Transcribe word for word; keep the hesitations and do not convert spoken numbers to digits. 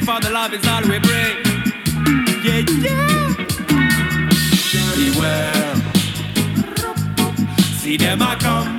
for the love is all we bring. Yeah, yeah. Beware. See them a come.